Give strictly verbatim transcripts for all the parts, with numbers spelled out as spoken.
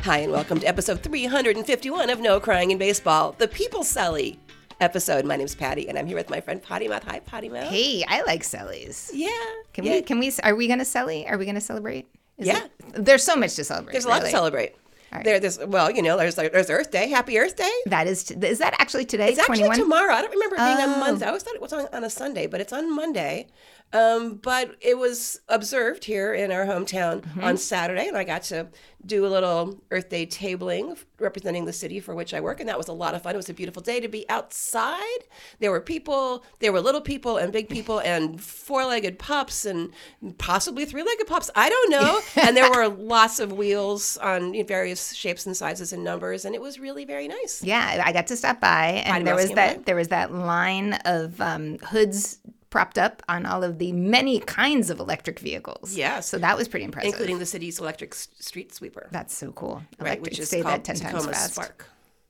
Hi, and welcome to episode three hundred fifty-one of No Crying in Baseball, the People Selly episode. My name's Patty, and I'm here with my friend Potty Mouth. Hi, Potty Mouth. Hey, I like sellies. Yeah. Can yeah. we? Can we? Are we gonna selly? Are we gonna celebrate? Is yeah. It, there's so much to celebrate. There's a lot really. to celebrate. Right. There, there's well, you know, there's like there's Earth Day. Happy Earth Day. That is. T- is that actually today? It's actually twenty-one? tomorrow. I don't remember it being Oh. on Monday. I always thought it was on, on a Sunday, but it's on Monday. Um, but it was observed here in our hometown mm-hmm. on Saturday, and I got to do a little Earth Day tabling representing the city for which I work, and that was a lot of fun. It was a beautiful day to be outside. There were people, there were little people and big people and four-legged pups and possibly three-legged pups. I don't know. And there were lots of wheels on various shapes and sizes and numbers, and it was really very nice. Yeah, I got to stop by, and Potty there Mouse was came that by. there was that line of um, hoods propped up on all of the many kinds of electric vehicles. Yes. So that was pretty impressive. Including the city's electric s- street sweeper. That's so cool. Electric, Right, which is say called that ten Tacoma times fast. Spark.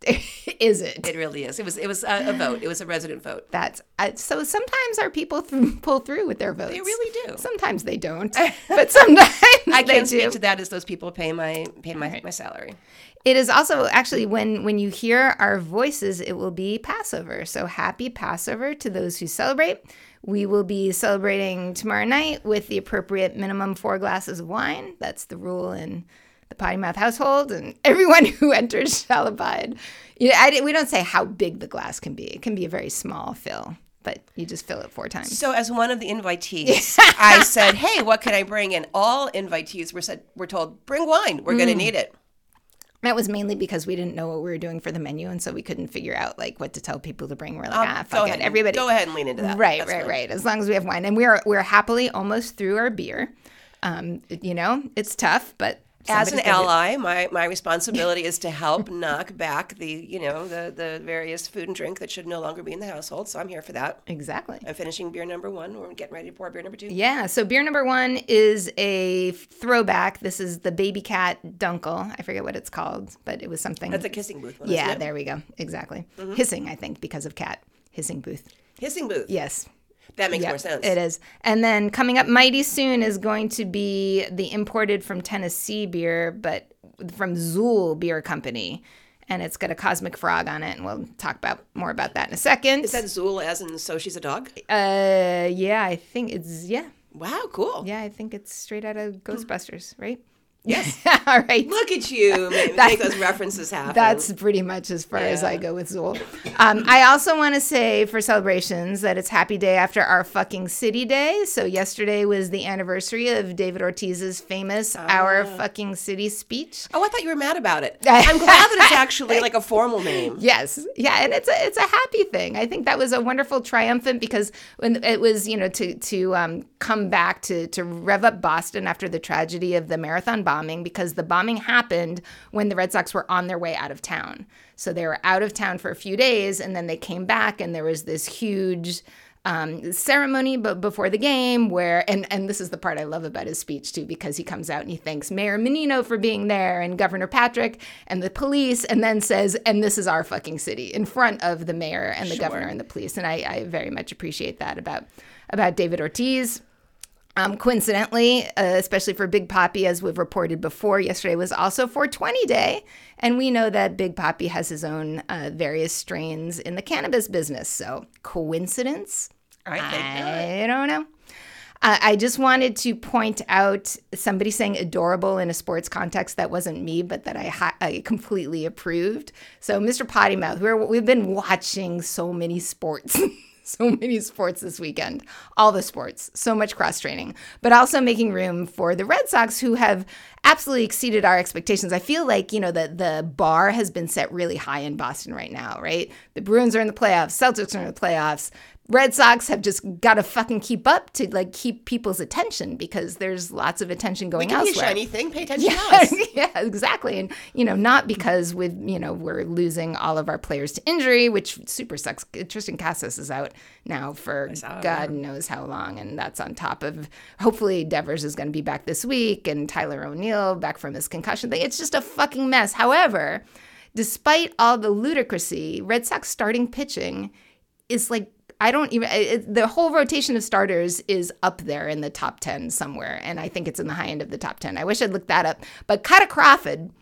Is it? It really is. It was It was a, a vote. It was a resident vote. That's uh, so. Sometimes our people th- pull through with their votes. They really do. Sometimes they don't, but sometimes I they can't do. speak to that as those people pay my pay my, Right. my salary. It is also actually when when you hear our voices, it will be Passover. So happy Passover to those who celebrate. We will be celebrating tomorrow night with the appropriate minimum four glasses of wine. That's the rule in the Potty Mouth household, and everyone who enters shall abide. You know, I, we don't say how big the glass can be. It can be a very small fill, but you just fill it four times. So as one of the invitees, I said, "Hey, what can I bring?" And all invitees were said were told, "Bring wine. We're mm. going to need it." That was mainly because we didn't know what we were doing for the menu, and so we couldn't figure out like what to tell people to bring. We're like, um, ah, fuck go it, everybody, go ahead and lean into that. Right, That's right, fine. right. As long as we have wine, and we're we're happily almost through our beer. Um, you know, it's tough, but as an somebody's gonna do- ally, my, my responsibility is to help knock back the you know the the various food and drink that should no longer be in the household. So I'm here for that. Exactly. I'm finishing beer number one. We're getting ready to pour beer number two. Yeah. So beer number one is a throwback. This is the Baby Cat Dunkel. I forget what it's called, but it was something. That's a kissing booth one. Yeah, isn't it? there we go. Exactly. Mm-hmm. Hissing, I think, because of cat hissing booth. Hissing booth. Yes. That makes Yep, more sense. It is. And then coming up mighty soon is going to be the imported from Tennessee beer, but from Zool Beer Company. And it's got a cosmic frog on it, and we'll talk about more about that in a second. Is that Zool as in so she's a dog? Uh, yeah, I think it's, yeah. Wow, cool. Yeah, I think it's straight out of Ghostbusters, right? Yes. All right. Look at you. Make, make those references happen. That's pretty much as far Yeah. as I go with Zool. Um, I also want to say for celebrations that it's happy day after our fucking city day. So yesterday was the anniversary of David Ortiz's famous Our Fucking City speech. Oh, I thought you were mad about it. I'm glad that it's actually like a formal name. Yes. Yeah, and it's a it's a happy thing. I think that was a wonderful triumphant because when it was, you know, to to um, come back to to rev up Boston after the tragedy of the marathon bombing, because the bombing happened when the Red Sox were on their way out of town. So they were out of town for a few days, and then they came back, and there was this huge um, ceremony b- before the game where, and, and this is the part I love about his speech too, because he comes out and he thanks Mayor Menino for being there and Governor Patrick and the police, and then says, and this is our fucking city, in front of the mayor and the Sure. governor and the police. And I, I very much appreciate that about, about David Ortiz. Um, coincidentally, uh, especially for Big Papi, as we've reported before, yesterday was also four twenty Day. And we know that Big Papi has his own uh, various strains in the cannabis business. So coincidence? I think I don't know. Uh, I just wanted to point out somebody saying adorable in a sports context that wasn't me, but that I, ha- I completely approved. So Mister Potty Mouth, we're, we've been watching so many sports. So many sports this weekend, all the sports, so much cross-training, but also making room for the Red Sox, who have absolutely exceeded our expectations. I feel like, you know, the, the bar has been set really high in Boston right now, right? The Bruins are in the playoffs, Celtics are in the playoffs. Red Sox have just got to fucking keep up to like keep people's attention, because there's lots of attention going we can elsewhere. Be a shiny thing. Pay attention Yeah, to us. yeah, exactly. And, you know, not because with, you know, we're losing all of our players to injury, which super sucks. Tristan Casas is out now for God knows how long. And that's on top of, hopefully Devers is going to be back this week, and Tyler O'Neill back from his concussion thing. It's just a fucking mess. However, despite all the ludicrousy, Red Sox starting pitching is like, I don't even, it, the whole rotation of starters is up there in the top ten somewhere. And I think it's in the high end of the top ten. I wish I'd looked that up. But Carter Crawford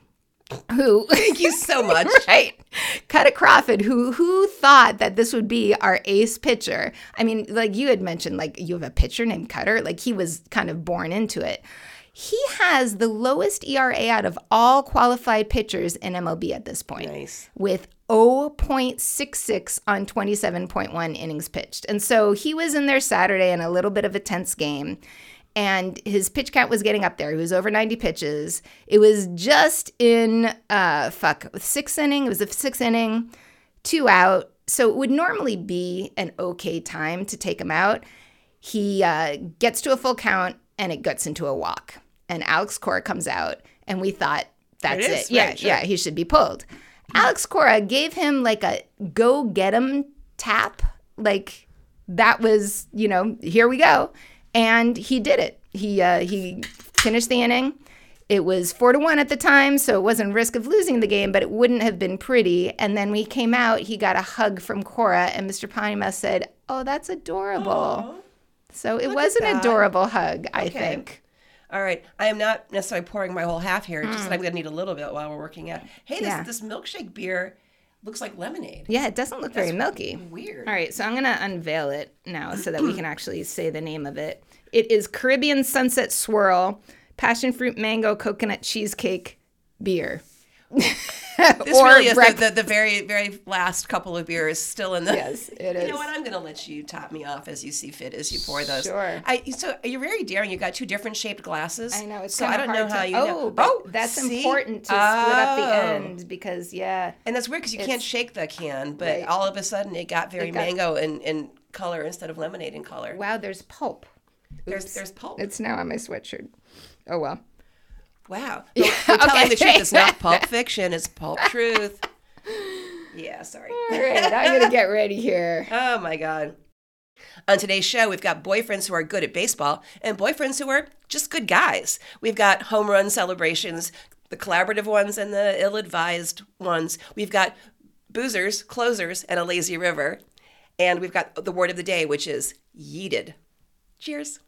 who Thank you so much. right, Cutter Crawford, who who thought that this would be our ace pitcher. I mean, like you had mentioned, like you have a pitcher named Cutter. Like he was kind of born into it. He has the lowest E R A out of all qualified pitchers in M L B at this point, Nice. with zero point six six on twenty-seven point one innings pitched. And so he was in there Saturday in a little bit of a tense game, and his pitch count was getting up there. He was over ninety pitches. It was just in, uh, fuck, sixth inning. It was the sixth inning, two out. So it would normally be an okay time to take him out. He uh, gets to a full count, and it gets into a walk. And Alex Cora comes out, and we thought, that's It it. is, Yeah, right, sure. yeah, he should be pulled. Alex Cora gave him like a go get him tap. Like that was, you know, here we go. And he did it. He uh, he finished the inning. It was four to one at the time, so it wasn't risk of losing the game, but it wouldn't have been pretty. And then we came out, he got a hug from Cora, and Mister Ponymouth said, "Oh, that's adorable." Aw. So it Look was at an that. adorable hug, I Okay. think. All right. I am not necessarily pouring my whole half here. Just that I'm going to need a little bit while we're working out. Hey, this, Yeah. this milkshake beer looks like lemonade. Yeah, it doesn't look very milky. Weird. All right, so I'm going to unveil it now so that we can actually say the name of it. It is Caribbean Sunset Swirl Passion Fruit Mango Coconut Cheesecake Beer. This Or really is brec- the, the, the very, very last couple of beers still in the. Yes, it You is. know what? I'm going to let you top me off as you see fit as you pour those. Sure. I, so you're very daring. You got two different shaped glasses. I know, it's so kind I of don't hard know how to, you oh, know. but that's see? important to split up the Oh. end because, yeah. And that's weird because you can't It's- shake the can, but Right. all of a sudden it got very It got- mango in, in color instead of lemonade in color. Wow, there's pulp. There's Oops. there's pulp. It's now on my sweatshirt. Oh, well. Wow. Yeah, We're telling okay. the truth. It's not pulp fiction. It's pulp truth. Yeah, sorry. All right, I'm going to get ready here. Oh my God. On today's show, we've got boyfriends who are good at baseball and boyfriends who are just good guys. We've got home run celebrations, the collaborative ones and the ill-advised ones. We've got boozers, closers, and a lazy river. And we've got the word of the day, which is yeeted. Cheers.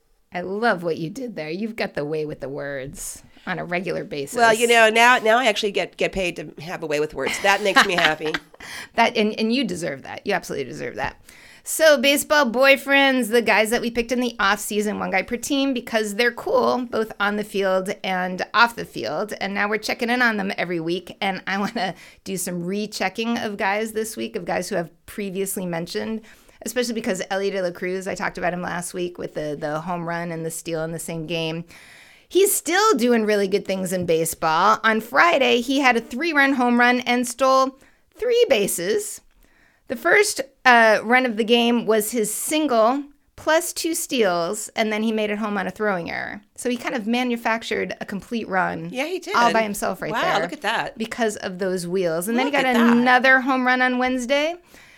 I love what you did there. You've got the way with the words on a regular basis. Well, you know, now now I actually get, get paid to have a way with words. That makes me happy. that and, and you deserve that. You absolutely deserve that. So baseball boyfriends, the guys that we picked in the off season, one guy per team because they're cool, both on the field and off the field. And now we're checking in on them every week. And I want to do some rechecking of guys this week, of guys who have previously mentioned, especially because Ellie De La Cruz, I talked about him last week with the, the home run and the steal in the same game. He's still doing really good things in baseball. On Friday, he had a three-run home run and stole three bases. The first uh, run of the game was his single plus two steals, and then he made it home on a throwing error. So he kind of manufactured a complete run. Yeah, he did. All by himself right wow, there. Wow, look at that. Because of those wheels. And then he Look got at that. another home run on Wednesday.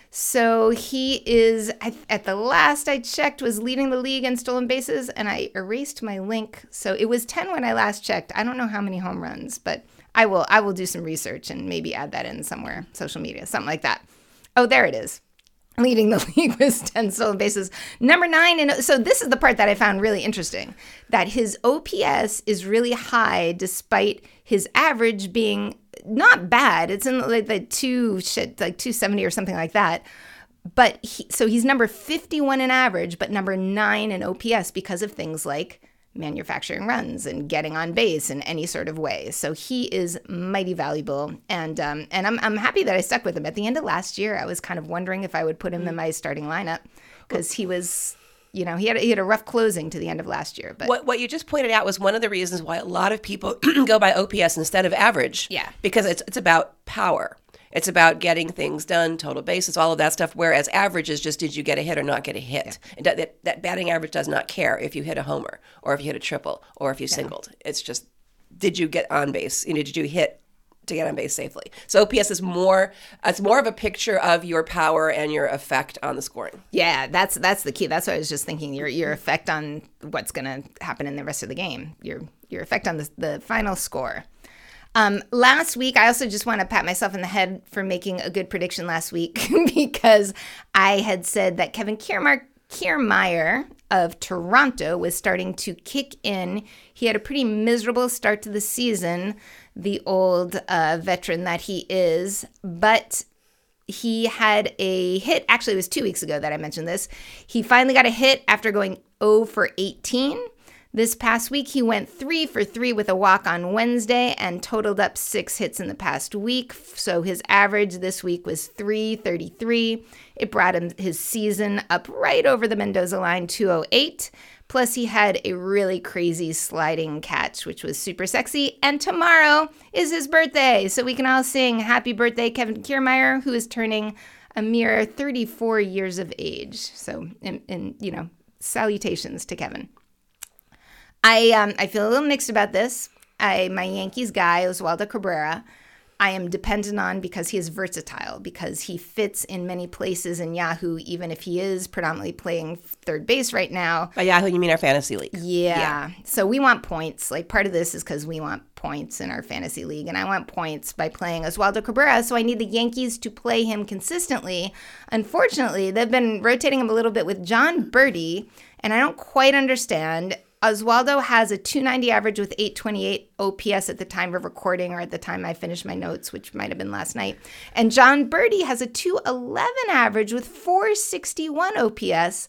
So he is, at the last I checked, was leading the league in stolen bases, and I erased my link. So it was ten when I last checked. I don't know how many home runs, but I will I will do some research and maybe add that in somewhere, social media, something like that. Oh, there it is. Leading the league with ten stolen bases. Number nine, and so this is the part that I found really interesting, that his O P S is really high despite his average being not bad. It's in like the two shit, like two seventy or something like that. But he, so he's number fifty-one in average, but number nine in O P S because of things like manufacturing runs and getting on base in any sort of way. So he is mighty valuable, and um, and I'm I'm happy that I stuck with him. At the end of last year, I was kind of wondering if I would put him in my starting lineup because he was, you know, he had a, he had a rough closing to the end of last year. But What what you just pointed out was one of the reasons why a lot of people go by O P S instead of average. Yeah. Because it's it's about power. It's about getting things done, total bases, all of that stuff. Whereas average is just did you get a hit or not get a hit. And that, that, that batting average does not care if you hit a homer or if you hit a triple or if you singled. It's just did you get on base? You know, did you hit to get on base safely? So O P S is more it's more of a picture of your power and your effect on the scoring. yeah, that's that's the key. That's what I was just thinking. Your your effect on what's going to happen in the rest of the game. Your your effect on the the final score. Um, last week, I also just want to pat myself in the head for making a good prediction last week because I had said that Kevin Kiermaier, Kiermaier of Toronto was starting to kick in. He had a pretty miserable start to the season, the old uh, veteran that he is, but he had a hit. Actually, it was two weeks ago that I mentioned this. He finally got a hit after going oh for eighteen. This past week, he went three for three with a walk on Wednesday and totaled up six hits in the past week. So his average this week was three thirty-three. It brought him his season up right over the Mendoza line, two oh eight. Plus, he had a really crazy sliding catch, which was super sexy. And tomorrow is his birthday. So we can all sing happy birthday, Kevin Kiermaier, who is turning a mere thirty-four years of age. So, in, in you know, salutations to Kevin. I um I feel a little mixed about this. I my Yankees guy, Oswaldo Cabrera, I am dependent on because he is versatile, because he fits in many places in Yahoo, even if he is predominantly playing third base right now. By Yahoo, you mean our fantasy league? Yeah. yeah. So we want points. Like part of this is because we want points in our fantasy league, and I want points by playing Oswaldo Cabrera, so I need the Yankees to play him consistently. Unfortunately, they've been rotating him a little bit with John Birdie, and I don't quite understand. Oswaldo has a two ninety average with eight twenty-eight O P S at the time of recording, or at the time I finished my notes, which might have been last night. And John Birdie has a two eleven average with four sixty-one O P S.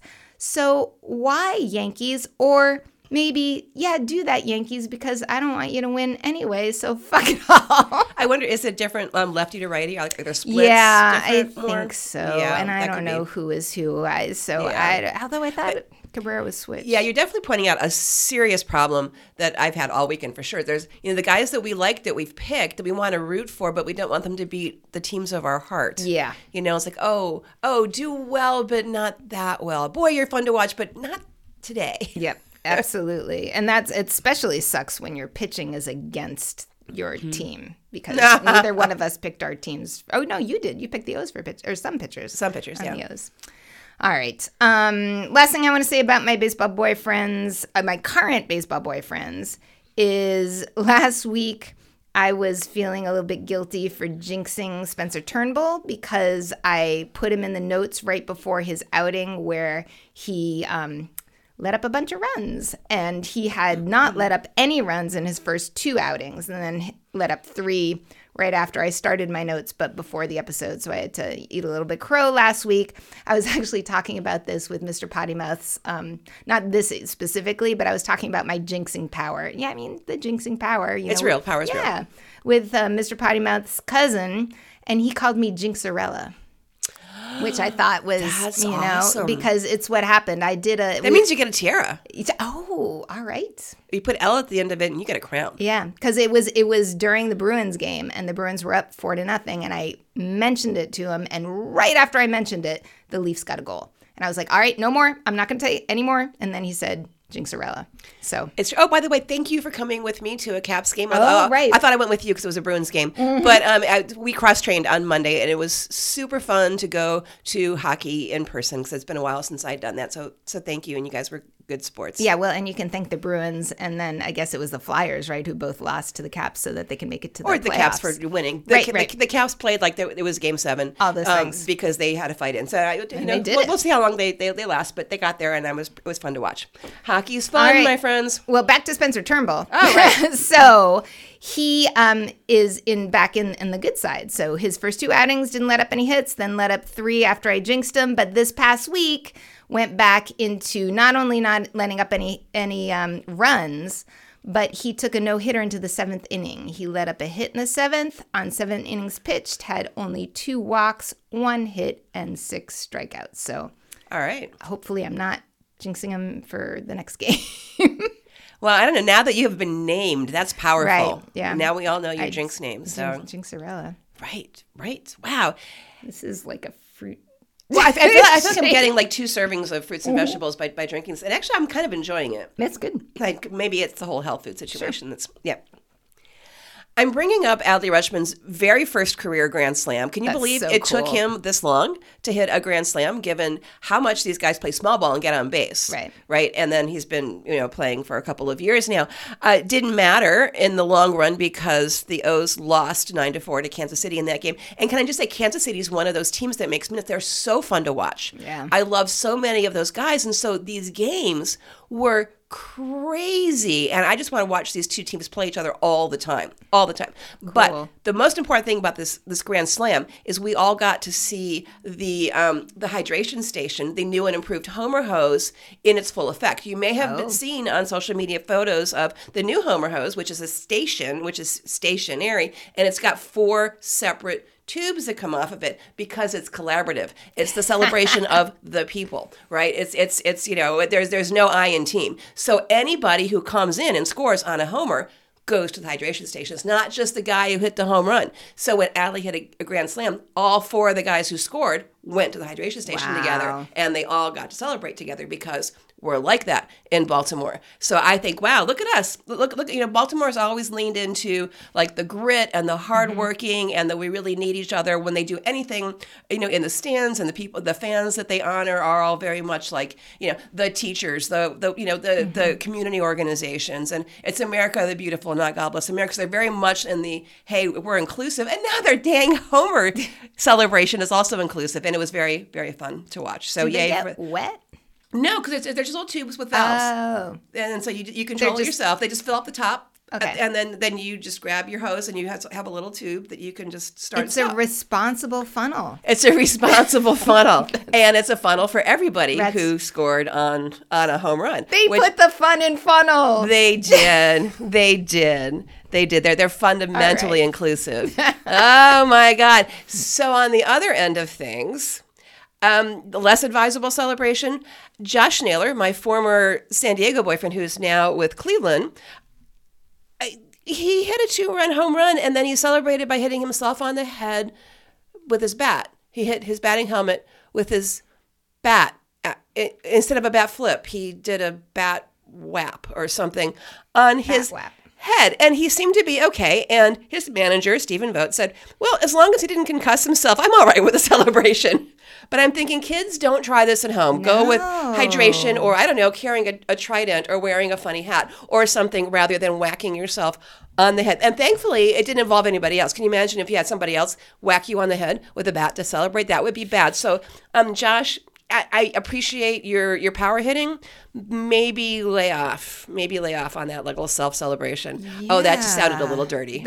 So why, Yankees? Or maybe, yeah, do that, Yankees, because I don't want you to win anyway, so fuck it all. I wonder, is it different um, lefty to righty? Like, are there splits? Yeah, I different, think or? so. Yeah, and I that don't could know be. who is who. I, so Yeah. I, although I thought but, Cabrera was switched. Yeah, you're definitely pointing out a serious problem that I've had all weekend for sure. There's, you know, the guys that we like that we've picked that we want to root for, but we don't want them to beat the teams of our heart. Yeah. You know, it's like, oh, oh, do well, but not that well. Boy, you're fun to watch, but not today. Yep, absolutely. And that's it especially sucks when your pitching is against your mm-hmm. team, because neither one of us picked our teams. Oh, no, you did. You picked the O's for pitch, or some pitchers. Some pitchers, yeah. The O's. All right. Um, last thing I want to say about my baseball boyfriends, uh, my current baseball boyfriends, is last week I was feeling a little bit guilty for jinxing Spencer Turnbull because I put him in the notes right before his outing where he um, let up a bunch of runs. And he had not let up any runs in his first two outings, and then let up three right after I started my notes, but before the episode. So I had to eat a little bit crow last week. I was actually talking about this with Mister Pottymouth's, um, not this specifically, but I was talking about my jinxing power. Yeah, I mean, the jinxing power. You it's know, real. Power is yeah, real. Yeah, with uh, Mister Pottymouth's cousin, and he called me Jinxarella. Which I thought was, That's you know, awesome. Because it's what happened. I did a... That we, means you get a tiara. Oh, all right. You put L at the end of it and you get a crown. Yeah, because it was it was during the Bruins game, and the Bruins were up four to nothing, and I mentioned it to him, and right after I mentioned it, the Leafs got a goal. And I was like, all right, no more. I'm not going to tell you any more. And then he said... Jinxarella. So it's oh, by the way, thank you for coming with me to a Caps game. Oh, uh, right. I thought I went with you because it was a Bruins game, mm-hmm. but um, I, we cross trained on Monday, and it was super fun to go to hockey in person because it's been a while since I'd done that. So, so thank you, and you guys were good sports. Yeah, well, and you can thank the Bruins, and then I guess it was the Flyers, right, who both lost to the Caps so that they can make it to the or the playoffs. Caps for winning. The, right, the, right. The, the Caps played like they, it was Game Seven. All those um, things because they had to fight in. So I, you and know, they did we'll, it. we'll see how long they, they they last, but they got there, and I was it was fun to watch. Hockey's fun, right. my friends. Well, back to Spencer Turnbull. Oh, right. So he um, is in back in, in the good side. So his first two outings didn't let up any hits, then let up three after I jinxed him. But this past week went back into not only not letting up any any um, runs, but he took a no-hitter into the seventh inning. He let up a hit in the seventh. On seven innings pitched, had only two walks, one hit, and six strikeouts. So all right. Hopefully I'm not jinxing him for the next game. Well, I don't know. Now that you have been named, that's powerful. Right, yeah. Now we all know your I, jinx name. So Jinxarella. Right, right. Wow. This is like a fruit. Well, I, I, feel, I feel like I'm getting like two servings of fruits and vegetables by, by drinking this. And actually, I'm kind of enjoying it. That's good. Like maybe it's the whole health food situation. Sure. That's, yeah. I'm bringing up Adley Rutschman's very first career Grand Slam. Can you That's believe so it cool. took him this long to hit a Grand Slam, given how much these guys play small ball and get on base? Right. Right. And then he's been, you know, playing for a couple of years now. Uh, it didn't matter in the long run because the O's lost nine to four to Kansas City in that game. And can I just say, Kansas City is one of those teams that makes minutes. They're so fun to watch. Yeah. I love so many of those guys. And so these games were crazy, and I just want to watch these two teams play each other all the time, all the time. Cool. But the most important thing about this this Grand Slam is we all got to see the um, the hydration station, the new and improved Homer hose, in its full effect. You may have Oh. seen on social media photos of the new Homer hose, which is a station, which is stationary, and it's got four separate tubes that come off of it because it's collaborative. It's the celebration of the people, right? It's it's it's you know there's there's no I in team. So anybody who comes in and scores on a homer goes to the hydration station. It's not just the guy who hit the home run. So when Adley hit a, a grand slam, all four of the guys who scored went to the hydration station Wow. together, and they all got to celebrate together because we're like that in Baltimore. So I think, wow, look at us. Look, look, you know, Baltimore's always leaned into like the grit and the hardworking mm-hmm. and that we really need each other when they do anything, you know, in the stands, and the people, the fans that they honor are all very much like, you know, the teachers, the, the you know, the, mm-hmm. the community organizations. And it's America the Beautiful, not God Bless America. So they're very much in the, hey, we're inclusive. And now their dang Homer celebration is also inclusive. And it was very, very fun to watch. So Did yay. they get for, wet? No, because they're just little tubes with valves. Oh. And so you you control it just- yourself. They just fill up the top. Okay. And then, then you just grab your hose and you have, have a little tube that you can just start. It's and a stop. responsible funnel. It's a responsible funnel. And it's a funnel for everybody That's- who scored on, on a home run. They which put the fun in funnel. They did. They did. They did. They're, they're fundamentally All right. inclusive. Oh, my God. So on the other end of things, Um, the less advisable celebration, Josh Naylor, my former San Diego boyfriend who's now with Cleveland, I, he hit a two-run home run, and then he celebrated by hitting himself on the head with his bat. He hit his batting helmet with his bat. Uh, it, instead of a bat flip, he did a bat whap or something on his whap. head, and he seemed to be okay. And his manager, Stephen Vogt, said, well, as long as he didn't concuss himself, I'm all right with the celebration. But I'm thinking, kids, don't try this at home. Go with hydration, or, I don't know, carrying a, a trident or wearing a funny hat or something rather than whacking yourself on the head. And thankfully, it didn't involve anybody else. Can you imagine if you had somebody else whack you on the head with a bat to celebrate? That would be bad. So, um, Josh, I, I appreciate your, your power hitting. Maybe lay off. Maybe lay off on that little self-celebration. Yeah. Oh, that just sounded a little dirty.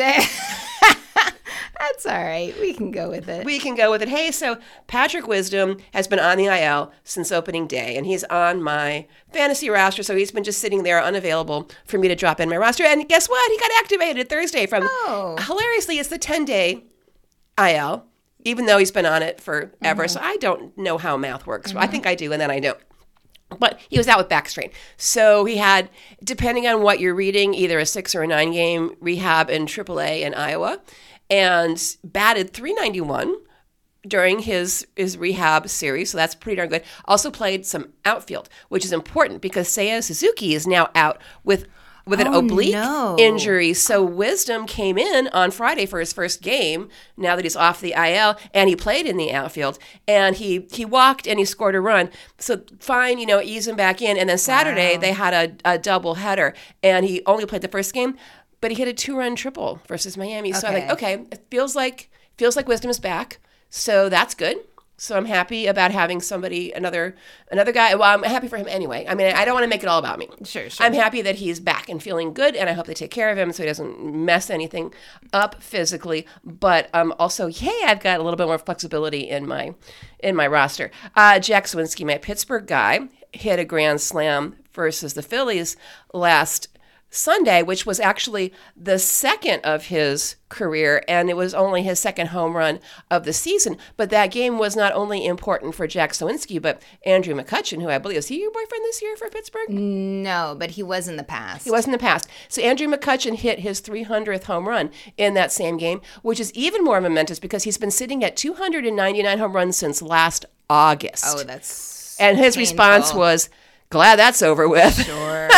That's all right. We can go with it. We can go with it. Hey, so Patrick Wisdom has been on the I L since opening day, and he's on my fantasy roster, so he's been just sitting there unavailable for me to drop in my roster. And guess what? He got activated Thursday from, Oh. hilariously, it's the ten-day I L, even though he's been on it forever. Mm-hmm. So I don't know how math works. Mm-hmm. I think I do, and then I don't. But he was out with back strain. So he had, depending on what you're reading, either a six or a nine game rehab in triple A in Iowa, and batted three ninety-one during his, his rehab series. So that's pretty darn good. Also played some outfield, which is important because Seiya Suzuki is now out with with an Oh, oblique no. injury. So Wisdom came in on Friday for his first game, now that he's off the I L, and he played in the outfield. And he he walked and he scored a run. So fine, you know, ease him back in. And then Saturday, Wow. they had a, a double header, and he only played the first game, but he hit a two-run triple versus Miami. So I'm like, Okay. okay, it feels like feels like Wisdom is back. So that's good. So I'm happy about having somebody, another another guy. Well, I'm happy for him anyway. I mean, I don't want to make it all about me. Sure, sure. I'm happy that he's back and feeling good, and I hope they take care of him so he doesn't mess anything up physically. But um, also, yay, I've got a little bit more flexibility in my in my roster. Uh, Jack Swinski, my Pittsburgh guy, hit a grand slam versus the Phillies last Sunday, which was actually the second of his career, and it was only his second home run of the season. But that game was not only important for Jack Sawinski, but Andrew McCutchen, who I believe, is he your boyfriend this year for Pittsburgh? No, but he was in the past. He was in the past. So Andrew McCutchen hit his three hundredth home run in that same game, which is even more momentous because he's been sitting at two hundred ninety-nine home runs since last August. Oh, that's And his painful. response was, glad that's over with. Sure.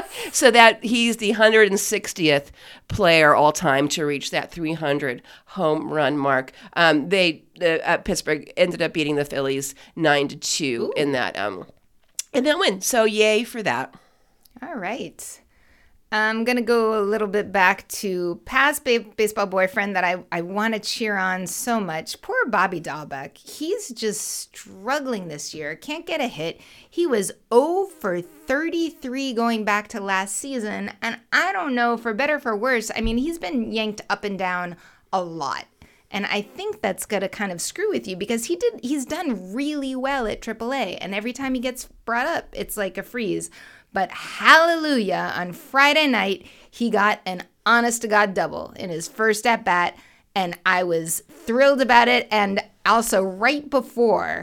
So that he's the one hundred sixtieth player all time to reach that three hundred home run mark. Um, they the, uh, Pittsburgh ended up beating the Phillies nine to two Ooh. in that um in that win. So yay for that. All right. I'm going to go a little bit back to past ba- baseball boyfriend that I, I want to cheer on so much. Poor Bobby Dahlbeck. He's just struggling this year. Can't get a hit. He was zero for thirty-three going back to last season. And I don't know, for better or for worse, I mean, he's been yanked up and down a lot. And I think that's going to kind of screw with you because he did he's done really well at triple A. And every time he gets brought up, it's like a freeze. But hallelujah, on Friday night, he got an honest-to-God double in his first at-bat, and I was thrilled about it. And also, right before,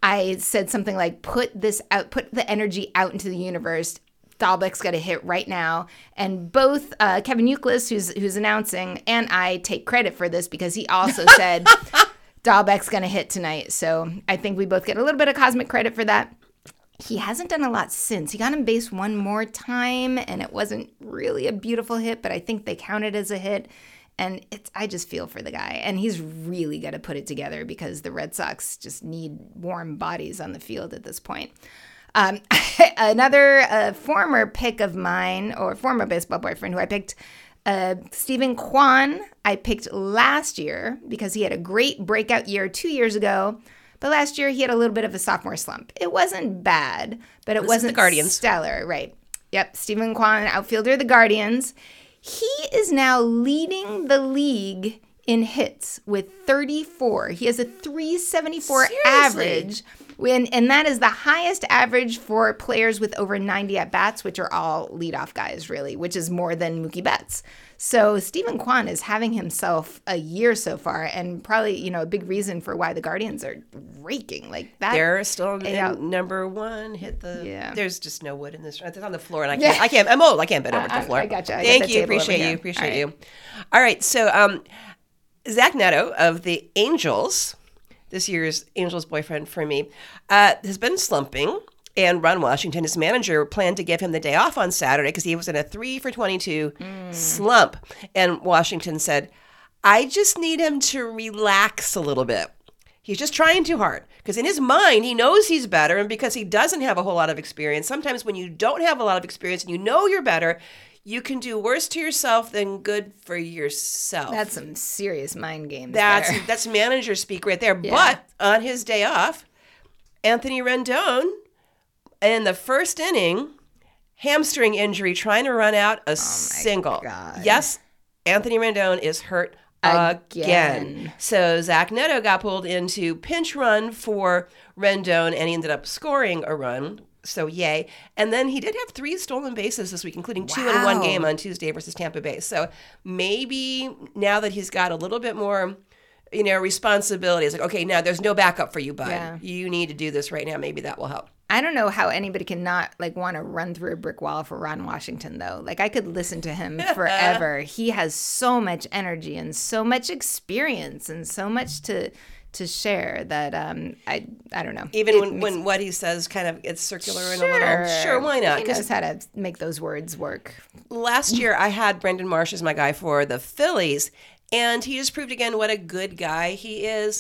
I said something like, put this out, put the energy out into the universe. Dahlbeck's got a hit right now. And both uh, Kevin Youkilis, who's, who's announcing, and I take credit for this because he also said Dahlbeck's going to hit tonight. So I think we both get a little bit of cosmic credit for that. He hasn't done a lot since. He got on base one more time, and it wasn't really a beautiful hit, but I think they count it as a hit. And it's I just feel for the guy. And he's really got to put it together because the Red Sox just need warm bodies on the field at this point. Um, another uh, former pick of mine, or former baseball boyfriend who I picked, uh, Stephen Kwan, I picked last year because he had a great breakout year two years ago. But last year, he had a little bit of a sophomore slump. It wasn't bad, but it this wasn't the Guardians. stellar. Right. Yep. Stephen Kwan, outfielder of the Guardians. He is now leading the league in hits with thirty-four. He has a three seventy-four Seriously? average. When, and that is the highest average for players with over ninety at-bats, which are all leadoff guys, really, which is more than Mookie Betts. So Stephen Kwan is having himself a year so far, and probably, you know, a big reason for why the Guardians are raking like that. They're still in yeah. number one. Hit the. Yeah. There's just no wood in this. It's on the floor, and I can't. Yeah. I can't. I'm old. I can't bend over to the floor. I, I gotcha. I Thank got you. Appreciate you. Appreciate All right. you. All right. So, um, Zach Neto of the Angels, this year's Angels boyfriend for me, uh, has been slumping. And Ron Washington, his manager, planned to give him the day off on Saturday because he was in a three for twenty-two mm. slump. And Washington said, I just need him to relax a little bit. He's just trying too hard. Because in his mind, he knows he's better. And because he doesn't have a whole lot of experience, sometimes when you don't have a lot of experience and you know you're better, you can do worse to yourself than good for yourself. That's some serious mind games That's there. That's manager speak right there. Yeah. But on his day off, Anthony Rendon, in the first inning, hamstring injury, trying to run out a oh single. God. Yes, Anthony Rendon is hurt again. again. So Zach Neto got pulled into pinch run for Rendon, and he ended up scoring a run. So yay. And then he did have three stolen bases this week, including two wow. in one game on Tuesday versus Tampa Bay. So maybe now that he's got a little bit more, you know, responsibility, it's like, okay, now there's no backup for you, bud. Yeah. You need to do this right now. Maybe that will help. I don't know how anybody can not like want to run through a brick wall for Ron Washington, though. Like, I could listen to him forever. He has so much energy and so much experience and so much to to share that um, I I don't know. Even when, when what he says kind of gets circular sure. in a little. Sure, why not? He knows how to make those words work. Last year, I had Brendan Marsh as my guy for the Phillies, and he just proved again what a good guy he is.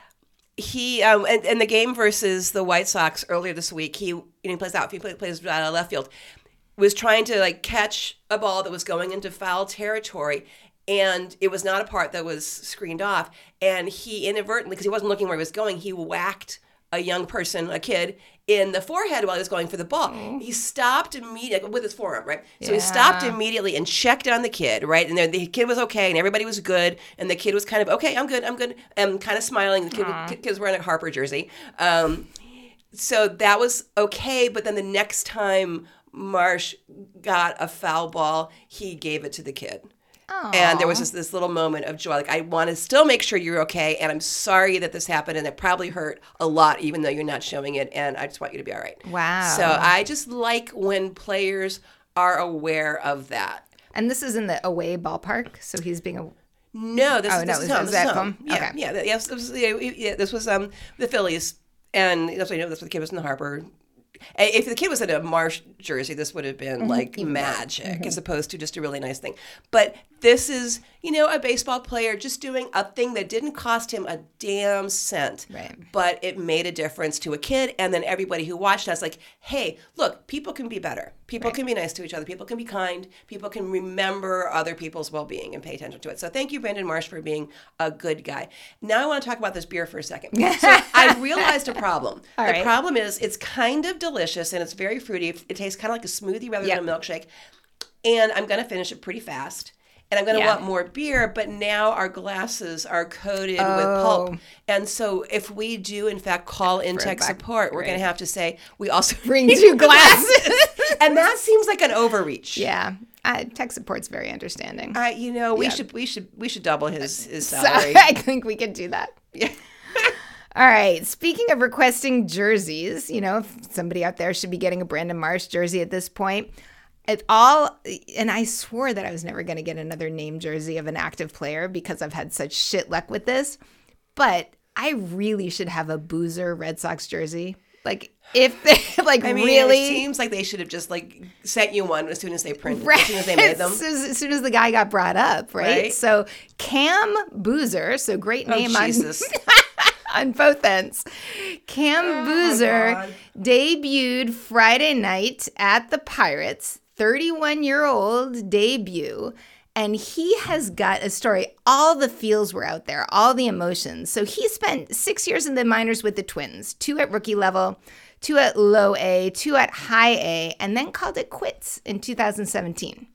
He um and, and the game versus the White Sox earlier this week, he you know, he plays out, he plays uh, left field, was trying to like catch a ball that was going into foul territory, and it was not a part that was screened off, and he inadvertently, because he wasn't looking where he was going, he whacked a young person, a kid, in the forehead while he was going for the ball. Mm. He stopped immediately with his forearm, right? So yeah. he stopped immediately and checked on the kid, right? And the, the kid was okay, and everybody was good, and the kid was kind of, okay, I'm good, I'm good, and kind of smiling. The kid, was, kid was wearing a Harper jersey. Um, so that was okay, but then the next time Marsh got a foul ball, he gave it to the kid. Aww. And there was this, this little moment of joy. Like, I want to still make sure you're okay, and I'm sorry that this happened, and it probably hurt a lot, even though you're not showing it, and I just want you to be all right. Wow. So I just like when players are aware of that. And this is in the away ballpark, so he's being a... No, this, oh, is, no, this is is, home. is This that is home. home? Yeah, okay. yeah, yes, this was, yeah, yeah, this was um, the Phillies, and that's why you know that's what the kid was in the Harper if the kid was in a Marsh jersey, this would have been Mm-hmm. like magic mm-hmm. as opposed to just a really nice thing. But this is, you know, a baseball player just doing a thing that didn't cost him a damn cent. Right. But it made a difference to a kid. And then everybody who watched us like, hey, look, people can be better. People Right. can be nice to each other. People can be kind. People can remember other people's well-being and pay attention to it. So thank you, Brandon Marsh, for being a good guy. Now I want to talk about this beer for a second. So I realized a problem. All the right. problem is it's kind of delicious and it's very fruity. It tastes kind of like a smoothie rather Yep. than a milkshake. And I'm going to finish it pretty fast. And I'm going to Yeah. want more beer, but now our glasses are coated Oh. with pulp. And so if we do, in fact, call in tech back. support, we're Right. going to have to say, we also Bring two glasses. And that seems like an overreach. Yeah. Uh, tech support's very understanding. Uh, you know, we Yeah. should we should we should double his his So salary. I think we could do that. Yeah. All right. Speaking of requesting jerseys, you know, if somebody out there should be getting a Brandon Marsh jersey at this point. It all, and I swore that I was never going to get another name jersey of an active player because I've had such shit luck with this. But I really should have a Boozer Red Sox jersey. Like, if they, like, I mean, really. it seems like they should have just like sent you one as soon as they printed, Right. as soon as they made them. As soon as, as soon as the guy got brought up, right? Right. So Cam Boozer, so great name Oh, on, Jesus. on both ends. Cam Oh, my Boozer God. debuted Friday night at the Pirates, thirty-one-year-old debut. And he has got a story. All the feels were out there, all the emotions. So he spent six years in the minors with the Twins, two at rookie level, two at low A, two at high A, and then called it quits in two thousand seventeen.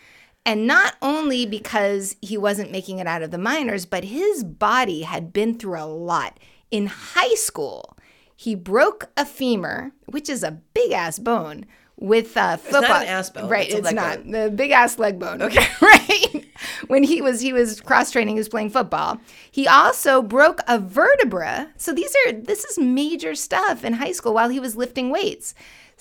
And not only because he wasn't making it out of the minors, but his body had been through a lot. In high school, he broke a femur, which is a big-ass bone, with uh, football. It's not an ass bone. Right, It's a it's, leg not. bone. The big-ass leg bone. Okay, right? When he was he was cross-training, he was playing football. He also broke a vertebra. So these are this is major stuff in high school while he was lifting weights.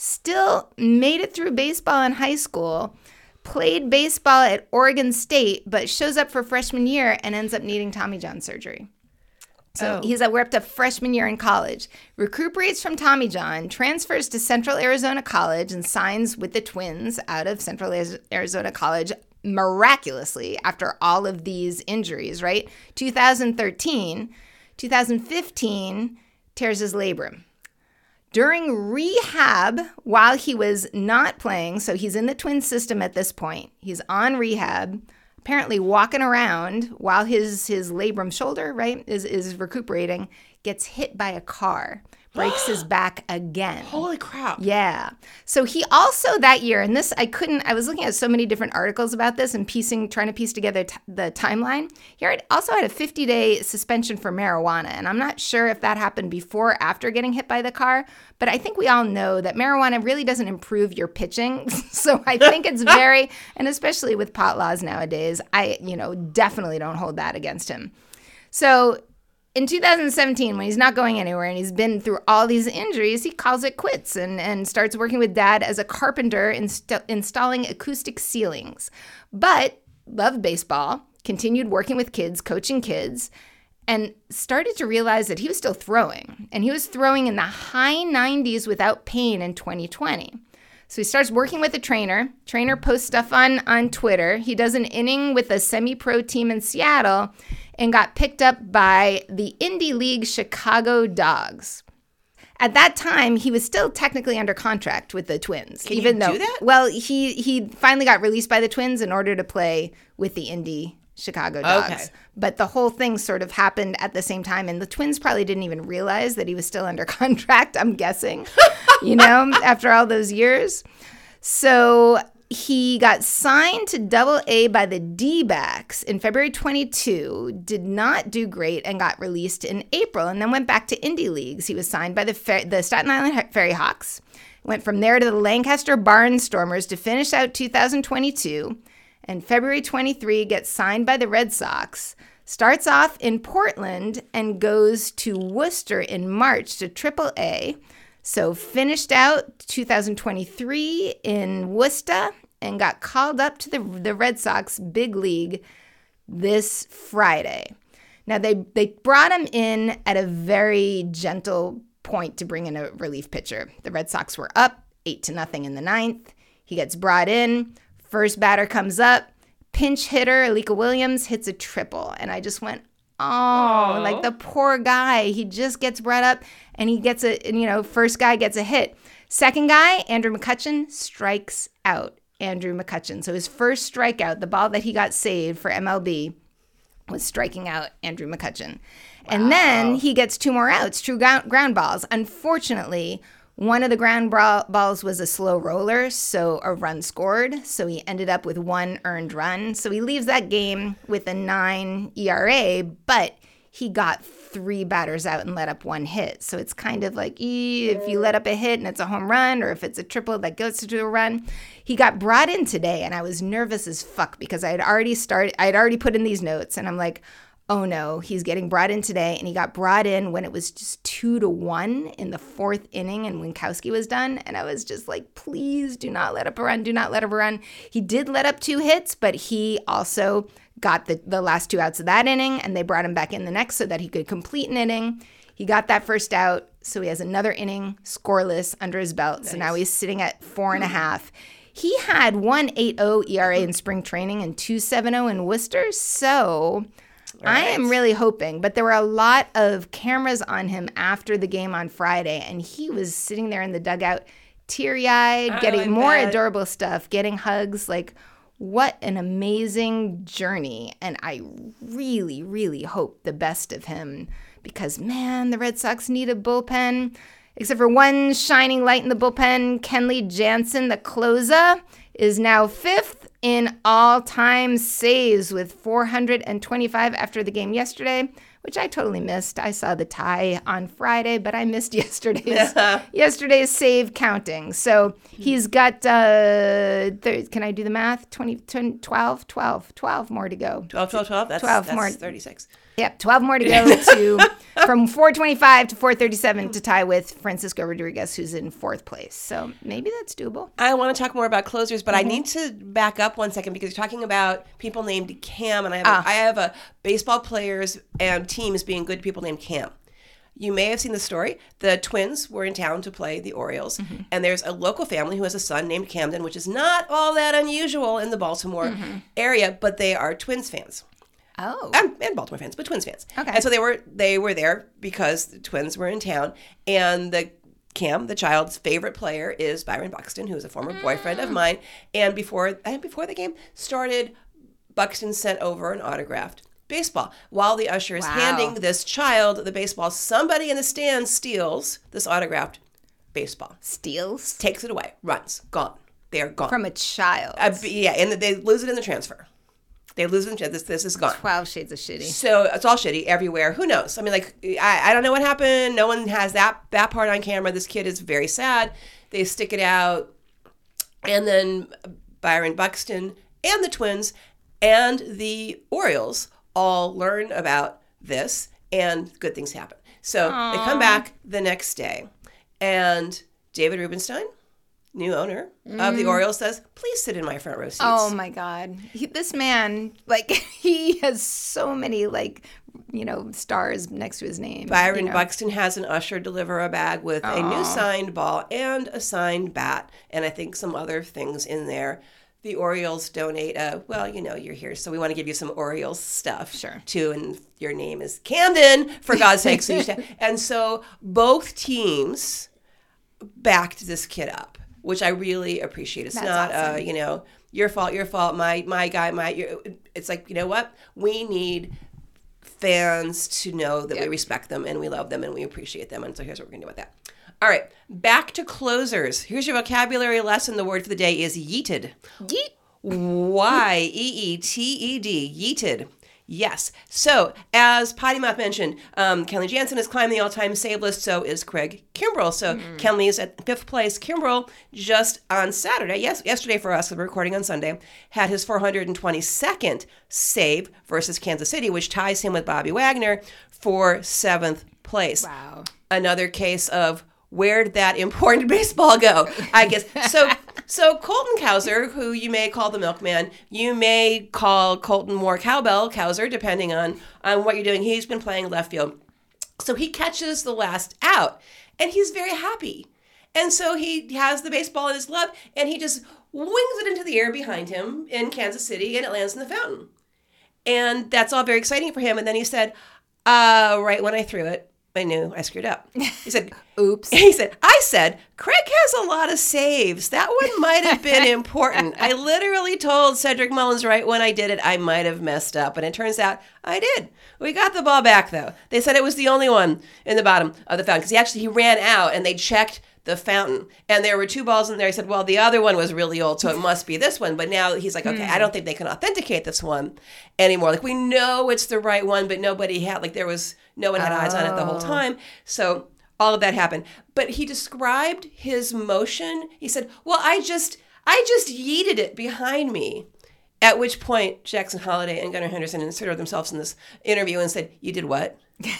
Still made it through baseball in high school. Played baseball at Oregon State, but shows up for freshman year and ends up needing Tommy John surgery. So Oh. he's at, we're up to freshman year in college. Recuperates from Tommy John, transfers to Central Arizona College, and signs with the Twins out of Central Arizona College miraculously after all of these injuries, right? two thousand thirteen, two thousand fifteen, tears his labrum. During rehab, while he was not playing, so he's in the Twins system at this point, he's on rehab, apparently walking around while his his labrum shoulder, right, is, is recuperating, gets hit by a car, breaks his back again. Holy crap. Yeah. So he also that year, and this I couldn't, I was looking at so many different articles about this and piecing, trying to piece together t- the timeline. He had also had a fifty-day suspension for marijuana, and I'm not sure if that happened before or after getting hit by the car, but I think we all know that marijuana really doesn't improve your pitching. So I think it's very, and especially with pot laws nowadays, I, you know, definitely don't hold that against him. So in two thousand seventeen, when he's not going anywhere and he's been through all these injuries, he calls it quits and, and starts working with dad as a carpenter inst- installing acoustic ceilings. But loved baseball, continued working with kids, coaching kids, and started to realize that he was still throwing. And he was throwing in the high nineties without pain in twenty twenty. So he starts working with a trainer. Trainer posts stuff on, on Twitter. He does an inning with a semi-pro team in Seattle and got picked up by the Indie League Chicago Dogs. At that time, he was still technically under contract with the Twins. Can even you though, do that? Well, he, he finally got released by the Twins in order to play with the Indie Chicago Dogs. Okay. But the whole thing sort of happened at the same time, and the Twins probably didn't even realize that he was still under contract, I'm guessing, you know, after all those years. So he got signed to Double A by the D-backs in February twenty-two, did not do great, and got released in April, and then went back to Indie Leagues. He was signed by the, Fer- the Staten Island Ferry Hawks, went from there to the Lancaster Barnstormers to finish out two thousand twenty-two, and February twenty-three gets signed by the Red Sox, starts off in Portland, and goes to Worcester in March to Triple A. So finished out two thousand twenty-three in Worcester and got called up to the, the Red Sox big league this Friday. Now, they, they brought him in at a very gentle point to bring in a relief pitcher. The Red Sox were up eight to nothing in the ninth. He gets brought in. First batter comes up. Pinch hitter Alika Williams hits a triple. And I just went, oh, Aww. Like the poor guy. He just gets brought up and he gets a, you know, first guy gets a hit. Second guy, Andrew McCutchen, strikes out Andrew McCutchen. So his first strikeout, the ball that he got saved for M L B, was striking out Andrew McCutchen. Wow. And then he gets two more outs, true ground, ground balls. Unfortunately, one of the ground ball, balls was a slow roller, so a run scored. So he ended up with one earned run. So he leaves that game with a nine E R A, but he got three batters out and let up one hit. So it's kind of like, ee, if you let up a hit and it's a home run, or if it's a triple that goes to a run. He got brought in today, and I was nervous as fuck because I had already started, I had already put in these notes, and I'm like, oh no, he's getting brought in today. And he got brought in when it was just two to one in the fourth inning and Winkowski was done. And I was just like, please do not let up a run. Do not let up a run. He did let up two hits, but he also got the, the last two outs of that inning, and they brought him back in the next so that he could complete an inning. He got that first out, so he has another inning scoreless under his belt. Nice. So now he's sitting at four and a half. He had one point eight oh E R A in spring training and two point seven oh in Worcester, so right. I am really hoping. But there were a lot of cameras on him after the game on Friday, and he was sitting there in the dugout, teary-eyed, oh, getting more bet. adorable stuff, getting hugs, like, what an amazing journey. And I really, really hope the best of him because, man, the Red Sox need a bullpen. Except for one shining light in the bullpen, Kenley Jansen, the closer, is now fifth in all-time saves with four hundred twenty-five after the game yesterday, which I totally missed. I saw the tie on Friday, but I missed yesterday's yesterday's save counting. So he's got, uh, th- can I do the math? twenty, twenty, twelve, twelve, twelve more to go. twelve, twelve, twelve? That's, twelve that's more. thirty-six. Yep, twelve more to go to from four twenty-five to four thirty-seven to tie with Francisco Rodriguez, who's in fourth place. So maybe that's doable. I want to talk more about closers, but mm-hmm. I need to back up one second because you're talking about people named Cam, and I have, ah. a, I have a baseball players and teams being good people named Cam. You may have seen the story. The Twins were in town to play the Orioles, mm-hmm. and there's a local family who has a son named Camden, which is not all that unusual in the Baltimore mm-hmm. area, but they are Twins fans. Oh, and, and Baltimore fans, but Twins fans. Okay, and so they were they were there because the Twins were in town, and the Cam, the child's favorite player, is Byron Buxton, who is a former mm. boyfriend of mine. And before and before the game started, Buxton sent over an autographed baseball. While the usher is wow. handing this child the baseball, somebody in the stands steals this autographed baseball. Steals? Takes it away. Runs. Gone. They are gone. From a child. Uh, yeah, and they lose it in the transfer. They lose it. This this is gone. Twelve shades of shitty. So it's all shitty everywhere. Who knows? I mean, like I, I don't know what happened. No one has that that part on camera. This kid is very sad. They stick it out, and then Byron Buxton and the Twins and the Orioles all learn about this, and good things happen. So Aww. They come back the next day, and David Rubenstein, new owner mm. of the Orioles, says, please sit in my front row seats. Oh my God. He, this man, like, he has so many, like, you know, stars next to his name. Byron you know? Buxton has an usher deliver a bag with Aww. a new signed ball and a signed bat, and I think some other things in there. The Orioles donate a, well, you know, you're here, so we want to give you some Orioles stuff. Sure. Too, and your name is Camden, for God's sake. So you should, and so both teams backed this kid up, which I really appreciate. It's That's not, awesome. uh, you know, your fault, your fault, my my guy, my. Your, it's like, you know what? We need fans to know that yep. we respect them and we love them and we appreciate them. And so here's what we're going to do with that. All right, back to closers. Here's your vocabulary lesson. The word for the day is yeeted. Yeet. Y E E T E D. Yeeted. Yes. So, as Potty Mouth mentioned, um, Kenley Jansen has climbed the all-time save list, so is Craig Kimbrell. So, mm. Kenley is at fifth place. Kimbrell, just on Saturday, yes, yesterday for us, we're recording on Sunday, had his four hundred twenty-second save versus Kansas City, which ties him with Bobby Wagner for seventh place. Wow. Another case of where did that important baseball go? I guess. So so Colton Cowser, who you may call the milkman, you may call Colton more cowbell Cowser, depending on, on what you're doing. He's been playing left field. So he catches the last out, and he's very happy. And so he has the baseball in his glove, and he just wings it into the air behind him in Kansas City, and it lands in the fountain. And that's all very exciting for him. And then he said, uh, right when I threw it, I knew I screwed up. He said, oops. He said, I said, Craig has a lot of saves. That one might have been important. I literally told Cedric Mullins right when I did it, I might have messed up. And it turns out I did. We got the ball back, though. They said it was the only one in the bottom of the fountain because he actually he ran out and they checked the fountain. And there were two balls in there. He said, well, the other one was really old, so it must be this one. But now he's like, okay, mm. I don't think they can authenticate this one anymore. Like, we know it's the right one, but nobody had, like, there was, no one had oh. eyes on it the whole time. So all of that happened. But he described his motion. He said, well, I just, I just yeeted it behind me. At which point, Jackson Holliday and Gunnar Henderson inserted themselves in this interview and said, you did what?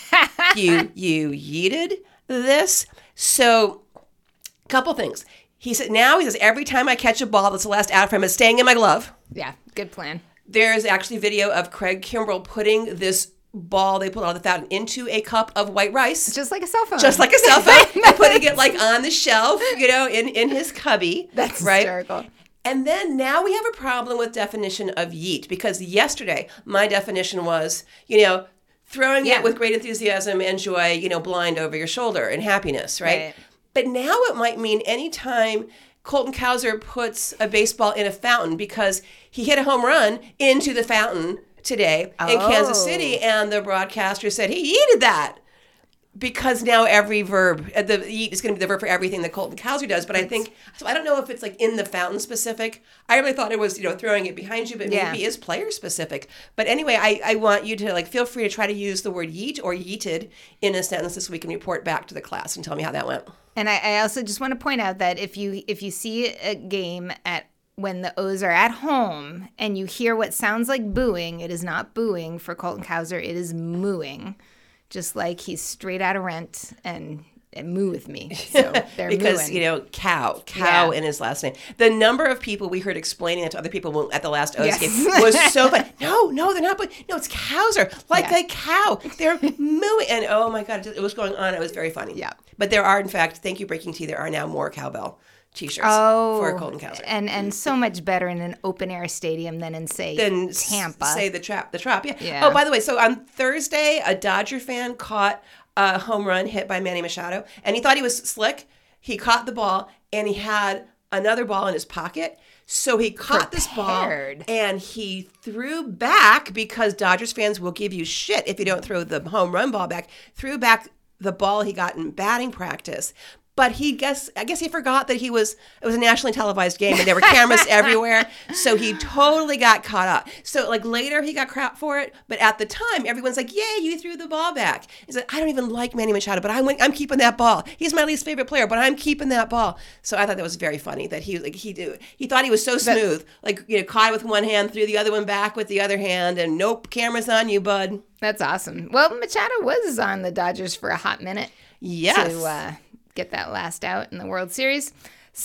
you, you yeeted this? So, couple things. He said, now he says, every time I catch a ball that's the last out from it, it's staying in my glove. Yeah, good plan. There's actually video of Craig Kimbrell putting this ball they pulled out of the fountain into a cup of white rice. Just like a cell phone. Just like a cell phone. And putting it like on the shelf, you know, in, in his cubby. That's right? hysterical. And then now we have a problem with definition of yeet, because yesterday my definition was, you know, throwing yeah. it with great enthusiasm and joy, you know, blind over your shoulder and happiness, right? right. But now it might mean anytime Colton Cowser puts a baseball in a fountain, because he hit a home run into the fountain today oh. in Kansas City, and the broadcaster said he yeeted that. Because now every verb, the yeet is going to be the verb for everything that Colton Cowser does. But I think, so I don't know if it's like in the fountain specific. I really thought it was, you know, throwing it behind you, but yeah. maybe it is player specific. But anyway, I, I want you to like feel free to try to use the word yeet or yeeted in a sentence this week and report back to the class and tell me how that went. And I, I also just want to point out that if you if you see a game at when the O's are at home and you hear what sounds like booing, it is not booing for Colton Cowser. It is mooing. Just like he's straight out of Rent and, and moo with me. So they're because, mooing. you know, cow, cow Yeah. in his last name. The number of people we heard explaining it to other people at the last O's Yes. game was so fun. No, no, they're not. But no, it's Cowser, like Yeah. a cow. They're mooing. And oh my God, it was going on. It was very funny. Yeah. But there are, in fact, thank you, Breaking Tea, there are now more cowbell T-shirts Oh, for Colton Cowser. and and so much better in an open air stadium than in say Then Tampa. Say the trap, the trap. Yeah. Yeah. Oh, by the way, so on Thursday, a Dodger fan caught a home run hit by Manny Machado, and he thought he was slick. He caught the ball, and he had another ball in his pocket. So he caught Prepared. this ball, and he threw back, because Dodgers fans will give you shit if you don't throw the home run ball back. Threw back the ball he got in batting practice. But he guess I guess he forgot that he was it was a nationally televised game and there were cameras everywhere, so he totally got caught up. So like later he got crap for it, but at the time everyone's like, "Yay, you threw the ball back." He said, "I don't even like Manny Machado, but I'm I'm keeping that ball. He's my least favorite player, but I'm keeping that ball." So I thought that was very funny that he like he do he thought he was so smooth, like you know, caught with one hand, threw the other one back with the other hand, and nope, cameras on you, bud. That's awesome. Well, Machado was on the Dodgers for a hot minute. Yes. To uh, get that last out in the World Series.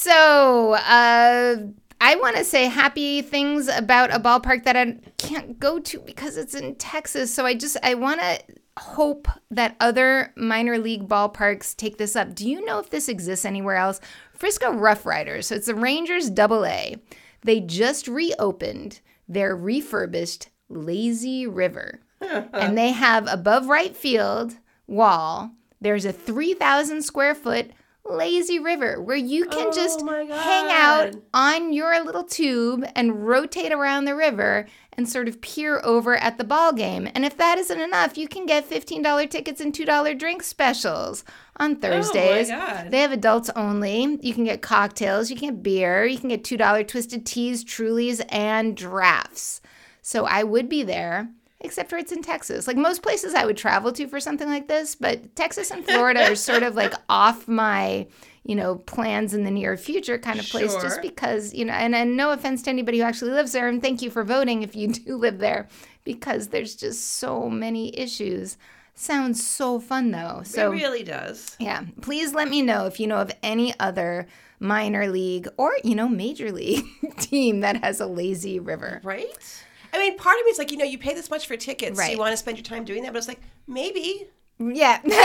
So uh, I want to say happy things about a ballpark that I can't go to because it's in Texas. So I just, I want to hope that other minor league ballparks take this up. Do you know if this exists anywhere else? Frisco Rough Riders. So it's the Rangers Double A. They just reopened their refurbished Lazy River. And they have above right field wall, there's a three thousand square foot lazy river where you can Oh just my God. hang out on your little tube and rotate around the river and sort of peer over at the ball game. And if that isn't enough, you can get fifteen dollars tickets and two dollars drink specials on Thursdays. Oh my God. They have adults only. You can get cocktails, you can get beer, you can get two dollars twisted teas, Trulies, and drafts. So I would be there. Except for it's in Texas. Like most places I would travel to for something like this, but Texas and Florida are sort of like off my, you know, plans in the near future kind of place Sure. just because, you know, and, and no offense to anybody who actually lives there, and thank you for voting if you do live there, because there's just so many issues. Sounds so fun though. So it really does. yeah, please let me know if you know of any other minor league or, you know, major league team that has a lazy river. Right? I mean, part of me is like, you know, you pay this much for tickets. Right. You want to spend your time doing that. But it's like, maybe, Yeah. Maybe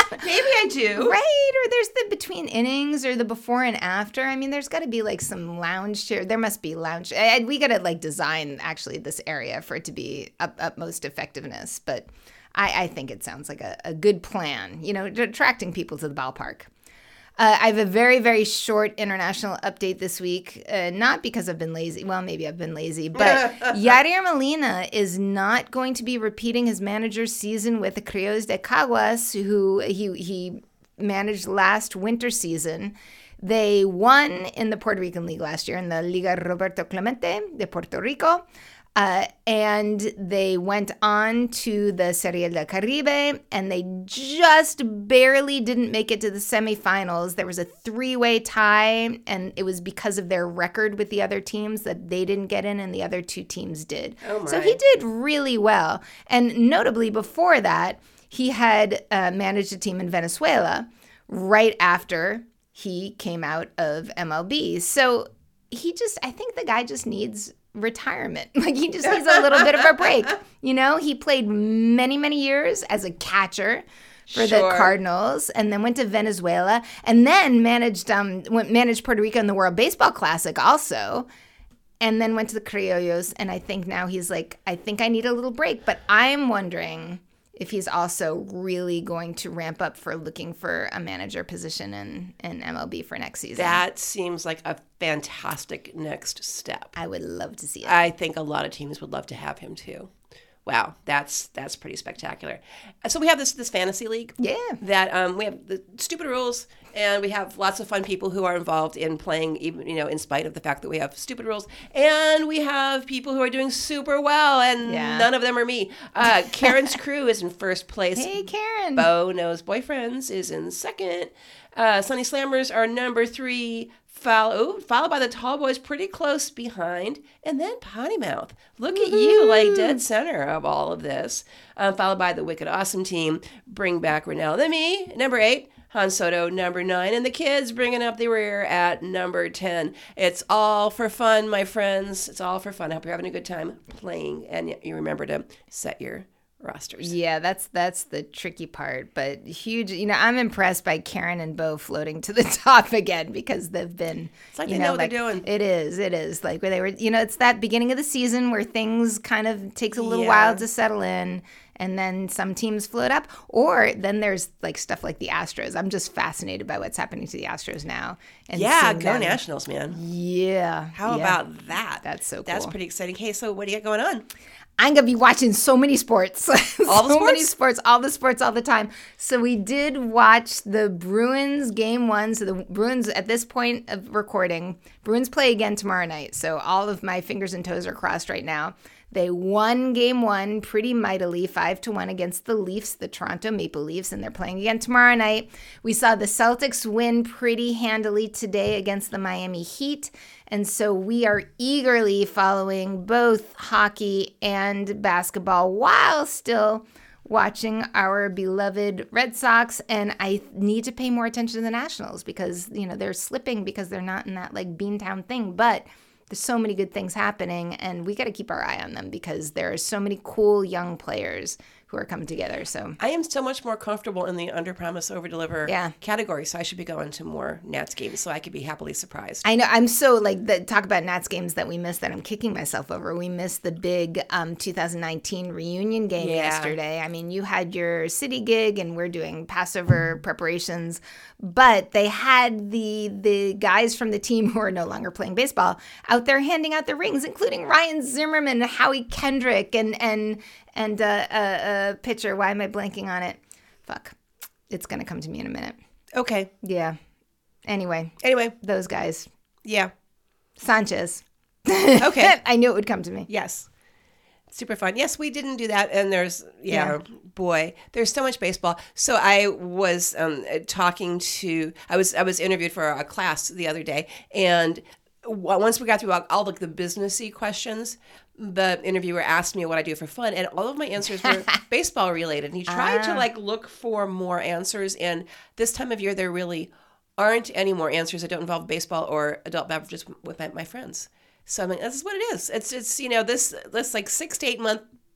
I do. Right? Or there's the between innings or the before and after. I mean, there's got to be like some lounge chair. There must be lounge. I, we got to like design actually this area for it to be up, utmost effectiveness. But I, I think it sounds like a, a good plan, you know, attracting people to the ballpark. Uh, I have a very, very short international update this week, uh, not because I've been lazy. Well, maybe I've been lazy, but Yadier Molina is not going to be repeating his manager's season with the Criollos de Caguas, who he, he managed last winter season. They won in the Puerto Rican League last year, in the Liga Roberto Clemente de Puerto Rico. Uh, and they went on to the Serie del Caribe, and they just barely didn't make it to the semifinals. There was a three-way tie, and it was because of their record with the other teams that they didn't get in, and the other two teams did. Oh my. So he did really well. And notably, before that, he had uh, managed a team in Venezuela right after he came out of M L B. So he just, I think the guy just needs retirement. Like he just needs a little bit of a break. You know, he played many, many years as a catcher for Sure. the Cardinals, and then went to Venezuela, and then managed um went, managed Puerto Rico in the World Baseball Classic also, and then went to the Criollos. And I think now he's like, I think I need a little break. But I'm wondering if he's also really going to ramp up for looking for a manager position in, in M L B for next season. That seems like a fantastic next step. I would love to see it. I think a lot of teams would love to have him too. Wow, that's that's pretty spectacular. So we have this this fantasy league. Yeah. That um, we have the stupid rules, and we have lots of fun people who are involved in playing, even you know, in spite of the fact that we have stupid rules. And we have people who are doing super well, and Yeah. none of them are me. Uh, Karen's crew is in first place. Hey, Karen. Bo Knows Boyfriends is in second. Uh, Sunny Slammers are number three. Follow, followed by the Tall Boys, pretty close behind, and then Potty Mouth. Look at you, like dead center of all of this. Um, followed by the Wicked Awesome Team, Bring Back Renell and Me, number eight. Han Soto, number nine, and the kids bringing up the rear at number ten. It's all for fun, my friends. It's all for fun. I hope you're having a good time playing, and you remember to set your rosters. Yeah, that's that's the tricky part, but huge. You know, I'm impressed by Karen and Bo floating to the top again, because they've been. It's like you they know, know what like, they're doing. It is. It is like where they were. You know, it's that beginning of the season where things kind of takes a little Yeah. while to settle in, and then some teams float up, or then there's like stuff like the Astros. I'm just fascinated by what's happening to the Astros now. And Yeah, seeing go them- Nationals, man. Yeah. How yeah. about that? That's so That's cool. pretty exciting. Hey, so what do you got going on? I'm going to be watching so many sports. All the so many sports? sports, all the sports all the time. So we did watch the Bruins game one. So the Bruins, at this point of recording, Bruins play again tomorrow night. So all of my fingers and toes are crossed right now. They won game one pretty mightily, five to one against the Leafs, the Toronto Maple Leafs, and they're playing again tomorrow night. We saw the Celtics win pretty handily today against the Miami Heat. And so we are eagerly following both hockey and basketball while still watching our beloved Red Sox. And I need to pay more attention to the Nationals because, you know, they're slipping because they're not in that like Beantown thing. But there's so many good things happening, and we got to keep our eye on them because there are so many cool young players who are coming together. So I am so much more comfortable in the under promise, over deliver Yeah. category, so I should be going to more Nats games so I could be happily surprised. I know I'm so like the talk about Nats games that we missed that I'm kicking myself over. We missed the big um, two thousand nineteen reunion game Yeah. yesterday. I mean, you had your city gig and we're doing Passover preparations, but they had the the guys from the team who are no longer playing baseball out there handing out the rings, including Ryan Zimmerman, Howie Kendrick, and and and uh, a, a pitcher. Why am I blanking on it? Fuck, it's gonna come to me in a minute. Okay. Yeah. Anyway, Anyway, those guys. yeah. Sanchez. Okay. I knew it would come to me. Yes. Super fun. Yes, we didn't do that. And there's, yeah, boy, there's so much baseball. So I was um, talking to, I was I was interviewed for a class the other day. And w- once we got through all, all like the businessy questions, the interviewer asked me what I do for fun. And all of my answers were baseball related. And he tried to Ah. like look for more answers. And this time of year, there really aren't any more answers that don't involve baseball or adult beverages with my, my friends. So I mean, this is what it is. It's it's you know this this like six to eight month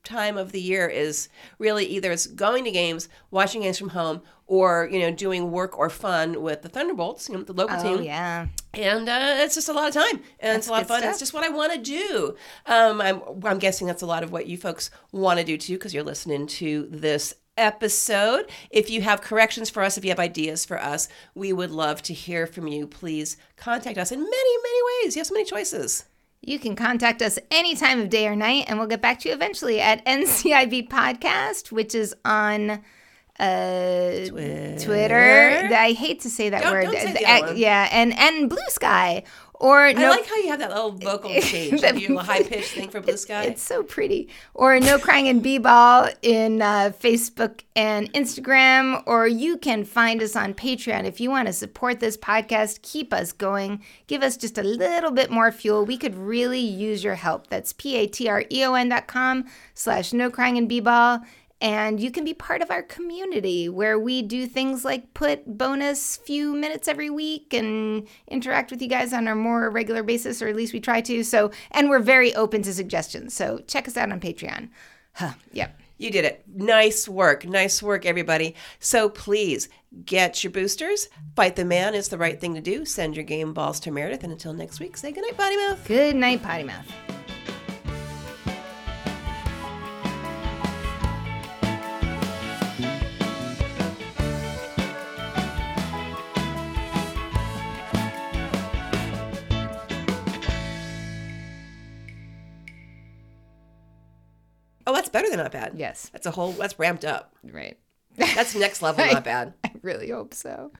time of the year is really either it's going to games, watching games from home, or, you know, doing work or fun with the Thunderbolts, you know, the local Oh, team. yeah. And uh, it's just a lot of time, and That's it's a lot of good fun. stuff. It's just what I want to do. Um, I'm, I'm guessing that's a lot of what you folks want to do too, because you're listening to this episode. If you have corrections for us, if you have ideas for us, we would love to hear from you. Please contact us in many, many ways. You have so many choices. You can contact us any time of day or night, and we'll get back to you eventually at N C I B Podcast, which is on uh, Twitter. Twitter. I hate to say that Don't- word. don't say the Uh, other one. Yeah, and, and Blue Sky. Or I no, like how you have that little vocal change, like your little high-pitched thing for Blue Sky. It's so pretty. Or No Crying and B-Ball in uh, Facebook and Instagram. Or you can find us on Patreon. If you want to support this podcast, keep us going, give us just a little bit more fuel. We could really use your help. That's P-A-T-R-E-O-N dot com slash No Crying and B-Ball. And you can be part of our community where we do things like put bonus few minutes every week and interact with you guys on a more regular basis, or at least we try to. So, and we're very open to suggestions. So check us out on Patreon. Huh, yep. You did it. Nice work. Nice work, everybody. So please get your boosters. Fight the man is the right thing to do. Send your game balls to Meredith. And until next week, say goodnight, Potty Mouth. Good night, Potty Mouth. Oh, that's better than not bad. Yes. That's a whole, that's ramped up. Right. That's next level, not bad. I really hope so.